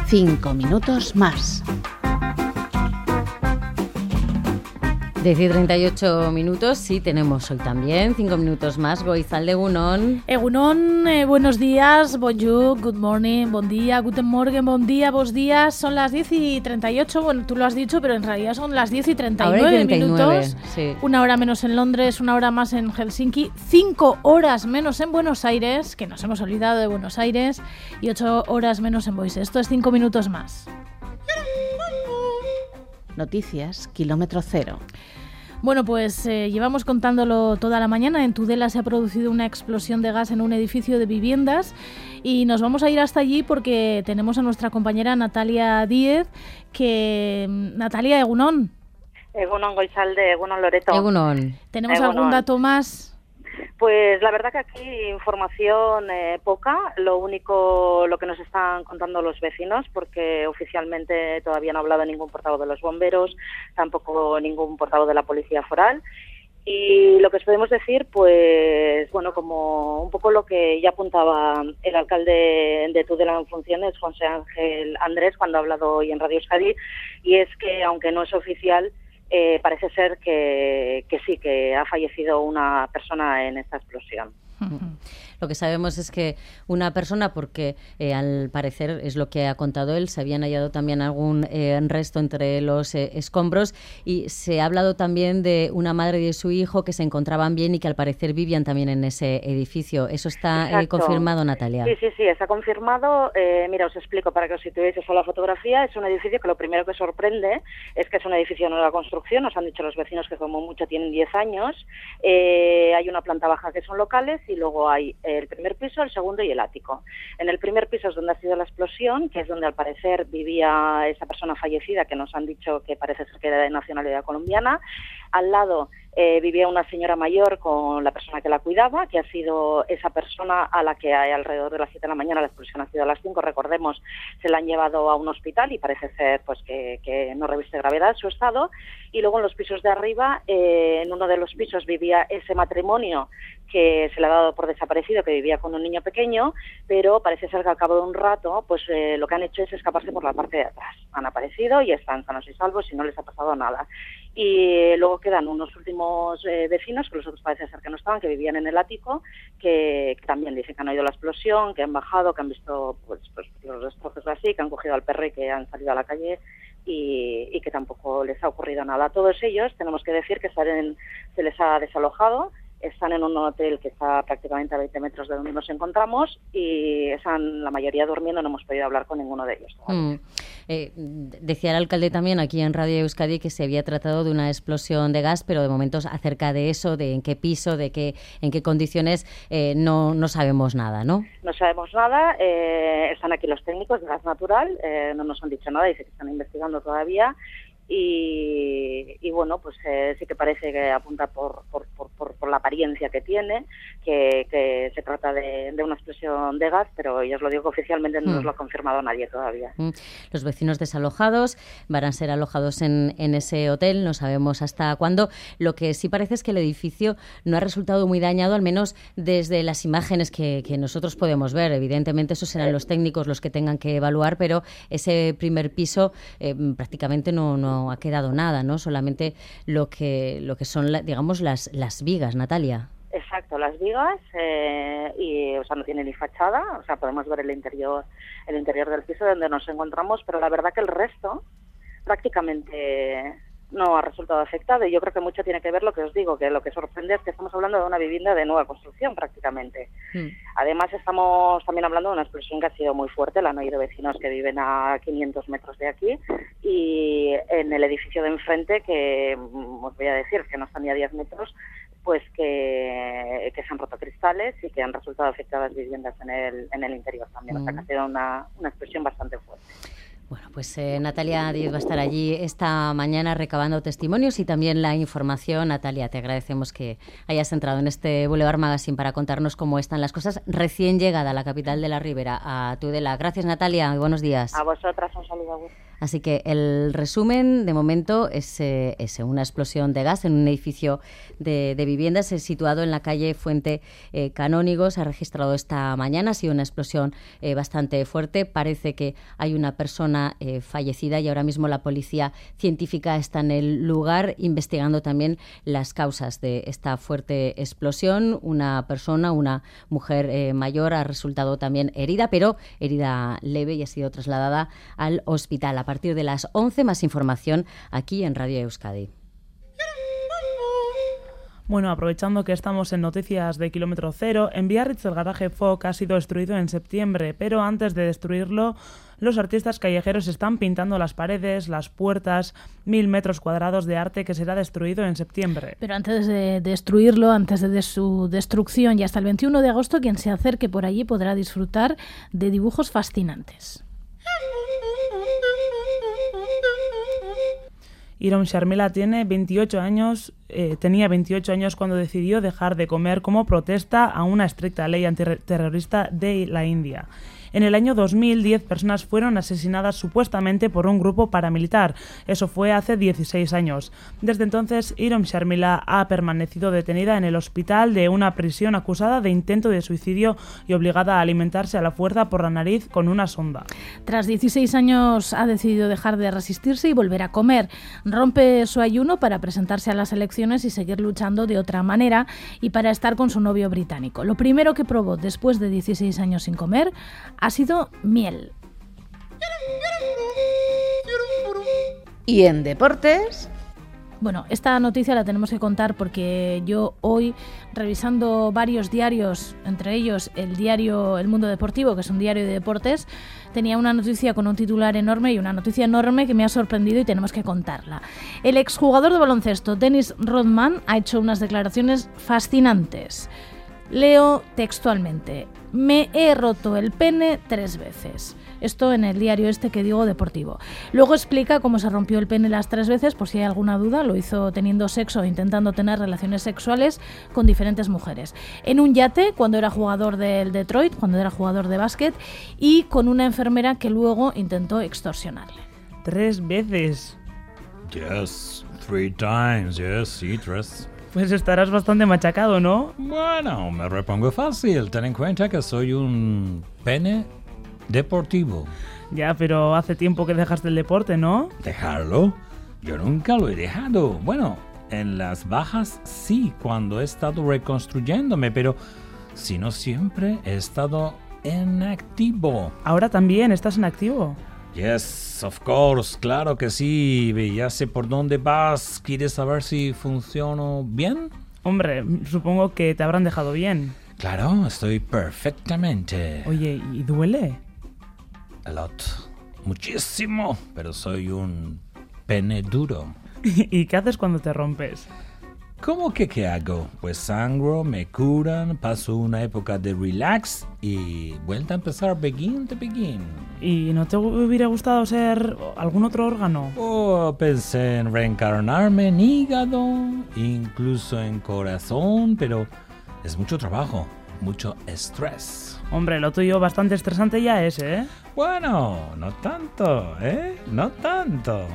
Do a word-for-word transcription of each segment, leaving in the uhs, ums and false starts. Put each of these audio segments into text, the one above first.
Cinco minutos más. diez y treinta y ocho minutos, sí, tenemos hoy también, cinco minutos más. Goizalde, Egunon. Egunon, eh, buenos días, bonjour, good morning, bon día, guten morgen, bon día, vos días. Son las diez y treinta y ocho, bueno, tú lo has dicho, pero en realidad son las diez y treinta y nueve minutos. Sí. Una hora menos en Londres, una hora más en Helsinki, cinco horas menos en Buenos Aires, que nos hemos olvidado de Buenos Aires, y ocho horas menos en Boise. Esto es cinco minutos más. Noticias, kilómetro cero. Bueno, pues eh, llevamos contándolo toda la mañana. En Tudela se ha producido una explosión de gas en un edificio de viviendas y nos vamos a ir hasta allí porque tenemos a nuestra compañera Natalia Díez, que... Natalia, Egunon. Egunon, Goizalde, Egunon, Loreto. Egunon. ¿Tenemos Egunon. algún dato más? Pues la verdad que aquí información eh, poca, lo único lo que nos están contando los vecinos, porque oficialmente todavía no ha hablado ningún portavoz de los bomberos, tampoco ningún portavoz de la Policía Foral. Y lo que os podemos decir, pues bueno, como un poco lo que ya apuntaba el alcalde de Tudela en funciones, José Ángel Andrés, cuando ha hablado hoy en Radio Euskadi, y es que aunque no es oficial, Eh, parece ser que, que sí, que ha fallecido una persona en esta explosión. Lo que sabemos es que una persona, porque eh, al parecer es lo que ha contado él, se habían hallado también algún eh, resto entre los eh, escombros, y se ha hablado también de una madre y de su hijo que se encontraban bien y que al parecer vivían también en ese edificio. ¿Eso está eh, confirmado, Natalia? Sí, sí, sí, está confirmado. Eh, mira, os explico para que os situéis a la fotografía. Es un edificio que lo primero que sorprende es que es un edificio de nueva construcción. Nos han dicho los vecinos que como mucho tienen diez años. Eh, hay una planta baja que son locales y luego hay el primer piso, el segundo y el ático. En el primer piso es donde ha sido la explosión, que es donde al parecer vivía esa persona fallecida, que nos han dicho que parece ser que era de nacionalidad colombiana. Al lado eh, vivía una señora mayor con la persona que la cuidaba, que ha sido esa persona a la que alrededor de las siete de la mañana, la explosión ha sido a las cinco, recordemos, se la han llevado a un hospital y parece ser pues que, que no reviste gravedad su estado. Y luego en los pisos de arriba, eh, en uno de los pisos vivía ese matrimonio que se le ha dado por desaparecido, que vivía con un niño pequeño, pero parece ser que al cabo de un rato, pues eh, lo que han hecho es escaparse por la parte de atrás. Han aparecido y están sanos y salvos y no les ha pasado nada. Y luego quedan unos últimos eh, vecinos, que los otros parece ser que no estaban, que vivían en el ático, que, que también dicen que han oído la explosión, que han bajado, que han visto pues, pues los destrozos así, que han cogido al perro y que han salido a la calle y, y que tampoco les ha ocurrido nada. A todos ellos tenemos que decir que salen, se les ha desalojado. Están en un hotel que está prácticamente a veinte metros de donde nos encontramos y están la mayoría durmiendo, no hemos podido hablar con ninguno de ellos. Mm. Eh, decía el alcalde también aquí en Radio Euskadi que se había tratado de una explosión de gas, pero de momentos acerca de eso, de en qué piso, de qué, en qué condiciones, eh, no, no sabemos nada, ¿no? No sabemos nada, eh, están aquí los técnicos de gas natural, eh, no nos han dicho nada, dice que están investigando todavía. Y, y bueno, pues eh, sí que parece que apunta por, por, por, por, por la apariencia que tiene, que, que se trata de, de una explosión de gas, pero ya os lo digo que oficialmente no mm. nos lo ha confirmado nadie todavía. Mm. Los vecinos desalojados van a ser alojados en, en ese hotel, no sabemos hasta cuándo. Lo que sí parece es que el edificio no ha resultado muy dañado, al menos desde las imágenes que, que nosotros podemos ver. Evidentemente esos serán los técnicos los que tengan que evaluar, pero ese primer piso eh, prácticamente no, no ha quedado nada, ¿no? Solamente lo que lo que son, la, digamos, las las vigas, Natalia. Exacto, las vigas, eh, y o sea, no tiene ni fachada, o sea, podemos ver el interior, el interior del piso donde nos encontramos, pero la verdad que el resto prácticamente no ha resultado afectado, y yo creo que mucho tiene que ver lo que os digo, que lo que sorprende es que estamos hablando de una vivienda de nueva construcción prácticamente. Mm. Además estamos también hablando de una explosión que ha sido muy fuerte, la han oído vecinos que viven a quinientos metros de aquí, y en el edificio de enfrente, que os voy a decir que no están ni a diez metros, pues que, que se han roto cristales y que han resultado afectadas viviendas en el, en el interior también, mm. o sea que ha sido una, una explosión bastante fuerte. Bueno, pues eh, Natalia Díez va a estar allí esta mañana recabando testimonios y también la información. Natalia, te agradecemos que hayas entrado en este Boulevard Magazine para contarnos cómo están las cosas recién llegada a la capital de la Ribera, a Tudela. Gracias, Natalia, y buenos días. A vosotras, un saludo. Así que el resumen, de momento, es, eh, es una explosión de gas en un edificio de, de viviendas situado en la calle Fuente eh, Canónigo. Se ha registrado esta mañana, ha sido una explosión eh, bastante fuerte. Parece que hay una persona eh, fallecida y ahora mismo la policía científica está en el lugar investigando también las causas de esta fuerte explosión. Una persona, una mujer eh, mayor, ha resultado también herida, pero herida leve y ha sido trasladada al hospital. A partir de las once, más información aquí en Radio Euskadi. Bueno, aprovechando que estamos en noticias de Kilómetro Cero, en Biarritz el garaje Foc ha sido destruido en septiembre, pero antes de destruirlo, los artistas callejeros están pintando las paredes, las puertas, mil metros cuadrados de arte que será destruido en septiembre. Pero antes de destruirlo, antes de su destrucción y hasta el veintiuno de agosto, quien se acerque por allí podrá disfrutar de dibujos fascinantes. Irom Sharmila tiene veintiocho años, eh, tenía veintiocho años cuando decidió dejar de comer como protesta a una estricta ley antiterrorista de la India. En el año dos mil, diez personas fueron asesinadas supuestamente por un grupo paramilitar. Eso fue hace dieciséis años. Desde entonces, Irom Sharmila ha permanecido detenida en el hospital de una prisión acusada de intento de suicidio y obligada a alimentarse a la fuerza por la nariz con una sonda. Tras dieciséis años ha decidido dejar de resistirse y volver a comer. Rompe su ayuno para presentarse a las elecciones y seguir luchando de otra manera y para estar con su novio británico. Lo primero que probó después de dieciséis años sin comer ha sido miel. Y en deportes... Bueno, esta noticia la tenemos que contar porque yo hoy, revisando varios diarios, entre ellos el diario El Mundo Deportivo, que es un diario de deportes, tenía una noticia con un titular enorme y una noticia enorme que me ha sorprendido y tenemos que contarla. El exjugador de baloncesto Dennis Rodman ha hecho unas declaraciones fascinantes. Leo textualmente: me he roto el pene tres veces. Esto en el diario este que digo deportivo. Luego explica cómo se rompió el pene las tres veces, por si hay alguna duda. Lo hizo teniendo sexo o intentando tener relaciones sexuales con diferentes mujeres. En un yate, cuando era jugador del Detroit, cuando era jugador de básquet, y con una enfermera que luego intentó extorsionarle. Tres veces. Yes, three times, yes, sí, tres. Pues estarás bastante machacado, ¿no? Bueno, me repongo fácil. Ten en cuenta que soy un pene deportivo. Ya, pero hace tiempo que dejaste el deporte, ¿no? ¿Dejarlo? Yo nunca lo he dejado. Bueno, en las bajas sí, cuando he estado reconstruyéndome, pero si no siempre he estado en activo. ¿Ahora también estás en activo? Yes, of course, claro que sí. Ya sé por dónde vas. ¿Quieres saber si funciono bien? Hombre, supongo que te habrán dejado bien. Claro, estoy perfectamente. Oye, ¿y duele? A lot. Muchísimo. Pero soy un pene duro. ¿Y qué haces cuando te rompes? ¿Cómo que qué hago? Pues sangro, me curan, paso una época de relax y vuelta a empezar begin de begin. ¿Y no te hubiera gustado ser algún otro órgano? Oh, pensé en reencarnarme en hígado, incluso en corazón, pero es mucho trabajo, mucho estrés. Hombre, lo tuyo bastante estresante ya es, ¿eh? Bueno, no tanto, ¿eh? No tanto.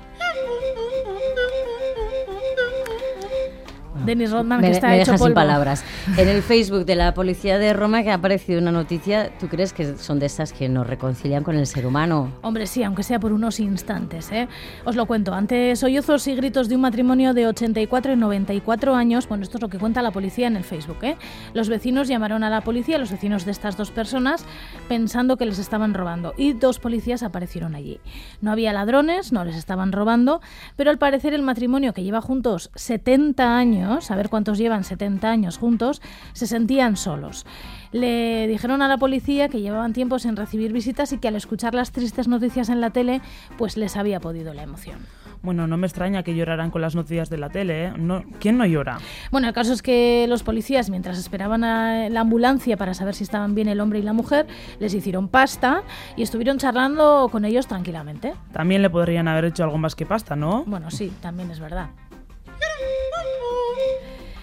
Dennis Rodman, me, que está me hecho deja polvo. sin palabras. En el Facebook de la Policía de Roma que ha aparecido una noticia, ¿tú crees que son de esas que nos reconcilian con el ser humano? Hombre, sí, aunque sea por unos instantes, ¿eh? Os lo cuento. Ante sollozos y gritos de un matrimonio de ochenta y cuatro y noventa y cuatro años, bueno, esto es lo que cuenta la policía en el Facebook, ¿eh? Los vecinos llamaron a la policía, los vecinos de estas dos personas, pensando que les estaban robando. Y dos policías aparecieron allí. No había ladrones, no les estaban robando, pero al parecer el matrimonio, que lleva juntos setenta años, a ver cuántos llevan setenta años juntos, se sentían solos. Le dijeron a la policía que llevaban tiempo sin recibir visitas y que al escuchar las tristes noticias en la tele, pues les había podido la emoción. Bueno, no me extraña que lloraran con las noticias de la tele, ¿eh? No, ¿quién no llora? Bueno, el caso es que los policías, mientras esperaban a la ambulancia para saber si estaban bien el hombre y la mujer, les hicieron pasta y estuvieron charlando con ellos tranquilamente. También le podrían haber hecho algo más que pasta, ¿no? Bueno, sí, también es verdad.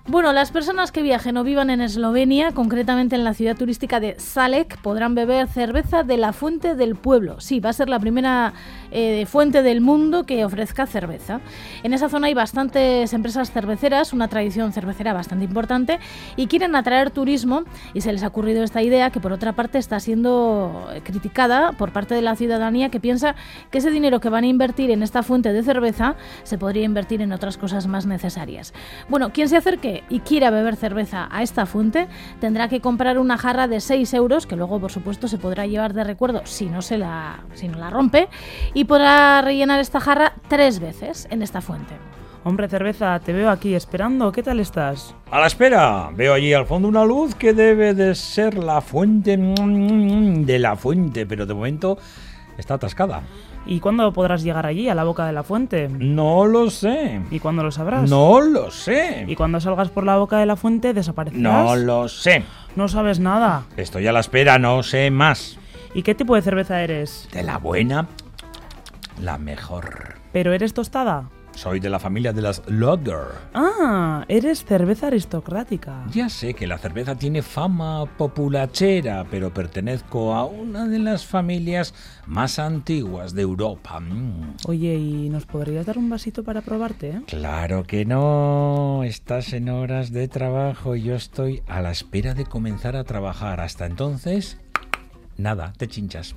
Bueno, las personas que viajen o vivan en Eslovenia, concretamente en la ciudad turística de Salek, podrán beber cerveza de la fuente del pueblo. Sí, va a ser la primera eh, fuente del mundo que ofrezca cerveza. En esa zona hay bastantes empresas cerveceras, una tradición cervecera bastante importante, y quieren atraer turismo, y se les ha ocurrido esta idea que por otra parte está siendo criticada por parte de la ciudadanía, que piensa que ese dinero que van a invertir en esta fuente de cerveza se podría invertir en otras cosas más necesarias. Bueno, quien se acerque y quiera beber cerveza a esta fuente tendrá que comprar una jarra de seis euros, que luego por supuesto se podrá llevar de recuerdo si no se la, si no la rompe, y podrá rellenar esta jarra tres veces en esta fuente. Hombre, cerveza, te veo aquí esperando. ¿Qué tal estás? A la espera. Veo allí al fondo una luz que debe de ser la fuente de la fuente, pero de momento está atascada. ¿Y cuándo podrás llegar allí, a la boca de la fuente? No lo sé. ¿Y cuándo lo sabrás? No lo sé. ¿Y cuando salgas por la boca de la fuente desaparecerás? No lo sé. No sabes nada. Estoy a la espera, no sé más. ¿Y qué tipo de cerveza eres? De la buena, la mejor. ¿Pero eres tostada? Soy de la familia de las Lager. Ah, eres cerveza aristocrática. Ya sé que la cerveza tiene fama populachera, pero pertenezco a una de las familias más antiguas de Europa. Mm. Oye, ¿y nos podrías dar un vasito para probarte, eh? Claro que no. Estás en horas de trabajo y yo estoy a la espera de comenzar a trabajar. Hasta entonces, nada, te chinchas.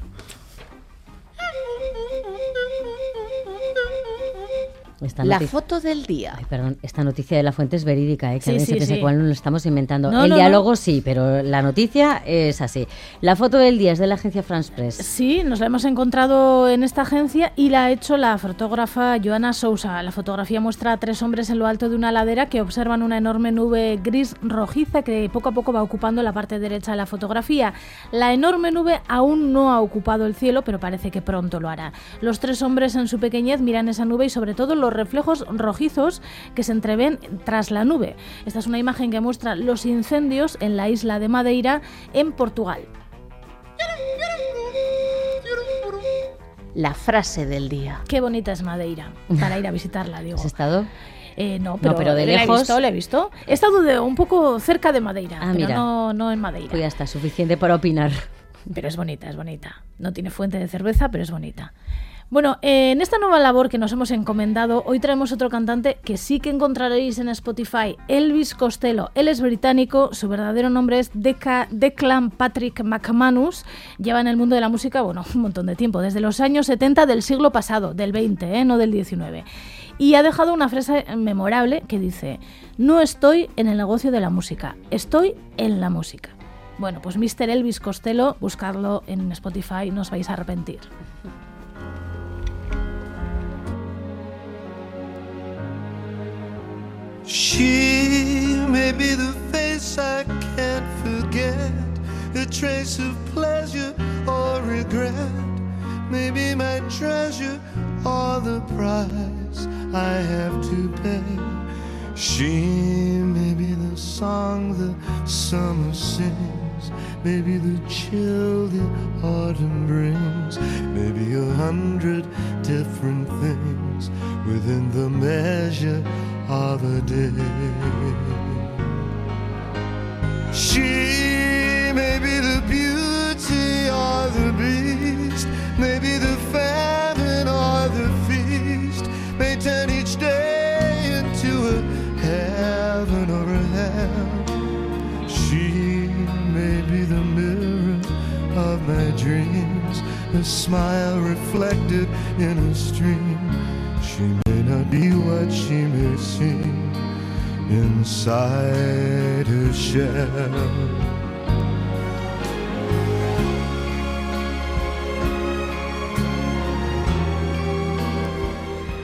Esta La noticia... foto del día. Ay, perdón, esta noticia de la fuente es verídica, ¿eh? Que Sí, alguien sí, se piensa sí. que igual no lo estamos inventando. No, el no, diálogo no. sí, pero la noticia es así. La foto del día es de la agencia France Press. Sí, nos la hemos encontrado en esta agencia y la ha hecho la fotógrafa Joana Sousa. La fotografía muestra a tres hombres en lo alto de una ladera que observan una enorme nube gris rojiza que poco a poco va ocupando la parte derecha de la fotografía. La enorme nube aún no ha ocupado el cielo, pero parece que pronto lo hará. Los tres hombres en su pequeñez miran esa nube y sobre todo los reflejos rojizos que se entreven tras la nube. Esta es una imagen que muestra los incendios en la isla de Madeira, en Portugal. La frase del día. Qué bonita es Madeira, para ir a visitarla, digo. ¿Has estado? Eh, no, pero, No, pero de la he lejos. visto, la he visto. He estado de, un poco cerca de Madeira, Ah, pero mira. no, no en Madeira. Pues ya está, suficiente para opinar. Pero es bonita, es bonita. No tiene fuente de cerveza, pero es bonita. Bueno, eh, en esta nueva labor que nos hemos encomendado, hoy traemos otro cantante que sí que encontraréis en Spotify, Elvis Costello. Él es británico, su verdadero nombre es Deca, Declan Patrick McManus. Lleva en el mundo de la música, bueno, un montón de tiempo, desde los años setenta del siglo pasado, del veinte, eh, no del diecinueve. Y ha dejado una frase memorable que dice: no estoy en el negocio de la música, estoy en la música. Bueno, pues mister Elvis Costello, buscadlo en Spotify, no os vais a arrepentir. She may be the face I can't forget, a trace of pleasure or regret, maybe my treasure or the price I have to pay. She may be the song the summer sings, maybe the chill the autumn brings, maybe a hundred different things within the measure of a day. She may be the beauty or the beast, maybe the famine or the feast, may turn each day into a heaven or a hell. She may be the mirror of my dreams, a smile reflected in a stream. She may not be what she may seem inside her shell.